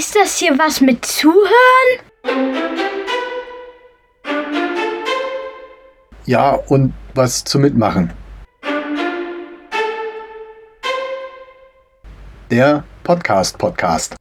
Ist das hier was mit Zuhören? Ja, und was zum Mitmachen. Der Podcast.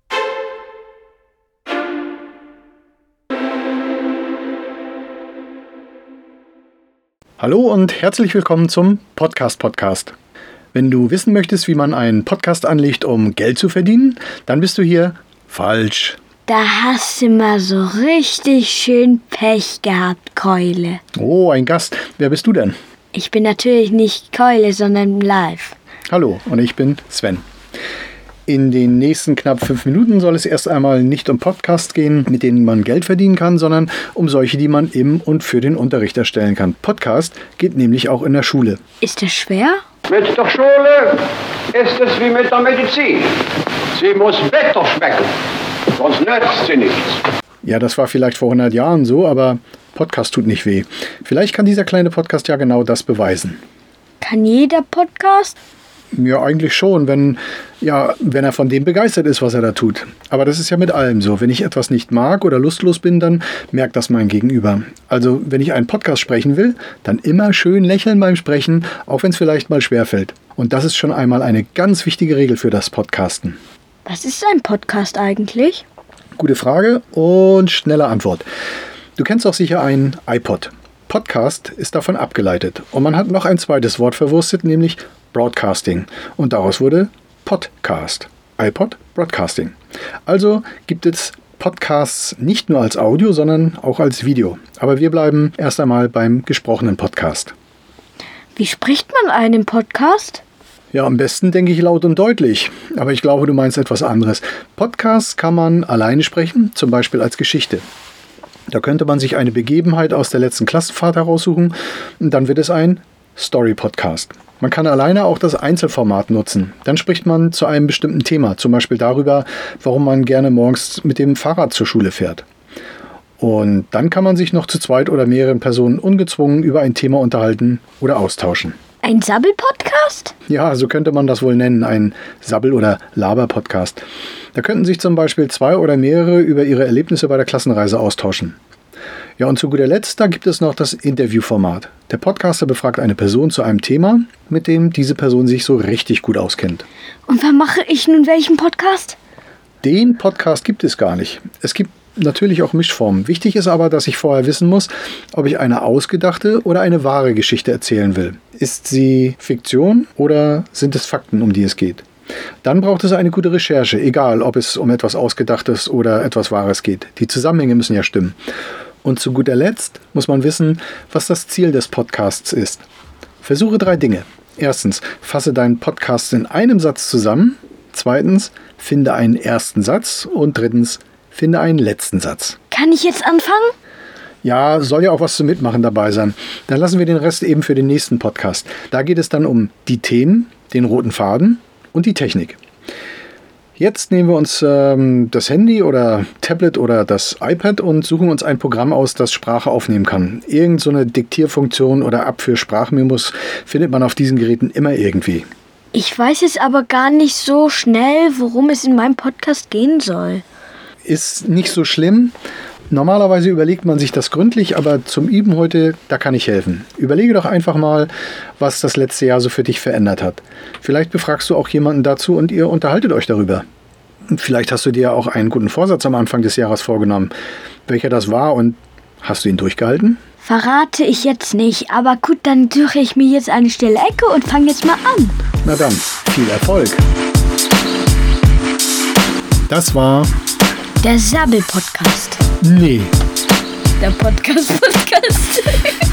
Hallo und herzlich willkommen zum Podcast. Wenn du wissen möchtest, wie man einen Podcast anlegt, um Geld zu verdienen, dann bist du hier falsch. Da hast du mal so richtig schön Pech gehabt, Keule. Oh, ein Gast. Wer bist du denn? Ich bin natürlich nicht Keule, sondern live. Hallo, und ich bin Sven. In den nächsten knapp 5 Minuten soll es erst einmal nicht um Podcasts gehen, mit denen man Geld verdienen kann, sondern um solche, die man im und für den Unterricht erstellen kann. Podcast geht nämlich auch in der Schule. Ist das schwer? Mit der Schule ist es wie mit der Medizin. Sie muss bitter schmecken, sonst nützt sie nichts. Ja, das war vielleicht vor 100 Jahren so, aber Podcast tut nicht weh. Vielleicht kann dieser kleine Podcast ja genau das beweisen. Kann jeder Podcast? Ja, eigentlich schon, wenn er von dem begeistert ist, was er da tut. Aber das ist ja mit allem so. Wenn ich etwas nicht mag oder lustlos bin, dann merkt das mein Gegenüber. Also, wenn ich einen Podcast sprechen will, dann immer schön lächeln beim Sprechen, auch wenn es vielleicht mal schwerfällt. Und das ist schon einmal eine ganz wichtige Regel für das Podcasten. Was ist ein Podcast eigentlich? Gute Frage und schnelle Antwort. Du kennst doch sicher einen iPod. Podcast ist davon abgeleitet. Und man hat noch ein zweites Wort verwurstet, nämlich Broadcasting. Und daraus wurde Podcast. iPod, Broadcasting. Also gibt es Podcasts nicht nur als Audio, sondern auch als Video. Aber wir bleiben erst einmal beim gesprochenen Podcast. Wie spricht man einen Podcast? Ja, am besten denke ich laut und deutlich. Aber ich glaube, du meinst etwas anderes. Podcasts kann man alleine sprechen, zum Beispiel als Geschichte. Da könnte man sich eine Begebenheit aus der letzten Klassenfahrt heraussuchen und dann wird es ein Story-Podcast. Man kann alleine auch das Einzelformat nutzen. Dann spricht man zu einem bestimmten Thema, zum Beispiel darüber, warum man gerne morgens mit dem Fahrrad zur Schule fährt. Und dann kann man sich noch zu zweit oder mehreren Personen ungezwungen über ein Thema unterhalten oder austauschen. Ein Sabbel-Podcast? Ja, so könnte man das wohl nennen, ein Sabbel- oder Laber-Podcast. Da könnten sich zum Beispiel 2 oder mehrere über ihre Erlebnisse bei der Klassenreise austauschen. Ja, und zu guter Letzt, da gibt es noch das Interviewformat. Der Podcaster befragt eine Person zu einem Thema, mit dem diese Person sich so richtig gut auskennt. Und wann mache ich nun welchen Podcast? Den Podcast gibt es gar nicht. Es gibt natürlich auch Mischformen. Wichtig ist aber, dass ich vorher wissen muss, ob ich eine ausgedachte oder eine wahre Geschichte erzählen will. Ist sie Fiktion oder sind es Fakten, um die es geht? Dann braucht es eine gute Recherche, egal ob es um etwas Ausgedachtes oder etwas Wahres geht. Die Zusammenhänge müssen ja stimmen. Und zu guter Letzt muss man wissen, was das Ziel des Podcasts ist. Versuche 3 Dinge. Erstens, fasse deinen Podcast in einem Satz zusammen. Zweitens, finde einen ersten Satz. Und drittens, finde einen letzten Satz. Kann ich jetzt anfangen? Ja, soll ja auch was zum Mitmachen dabei sein. Dann lassen wir den Rest eben für den nächsten Podcast. Da geht es dann um die Themen, den roten Faden und die Technik. Jetzt nehmen wir uns das Handy oder Tablet oder das iPad und suchen uns ein Programm aus, das Sprache aufnehmen kann. Irgend so eine Diktierfunktion oder App für Sprachmemos findet man auf diesen Geräten immer irgendwie. Ich weiß jetzt aber gar nicht so schnell, worum es in meinem Podcast gehen soll. Ist nicht so schlimm. Normalerweise überlegt man sich das gründlich, aber zum Üben heute, da kann ich helfen. Überlege doch einfach mal, was das letzte Jahr so für dich verändert hat. Vielleicht befragst du auch jemanden dazu und ihr unterhaltet euch darüber. Vielleicht hast du dir auch einen guten Vorsatz am Anfang des Jahres vorgenommen. Welcher das war und hast du ihn durchgehalten? Verrate ich jetzt nicht, aber gut, dann suche ich mir jetzt eine stille Ecke und fange jetzt mal an. Na dann, viel Erfolg. Das war der Sabbel-Podcast. Nee. Der Podcast.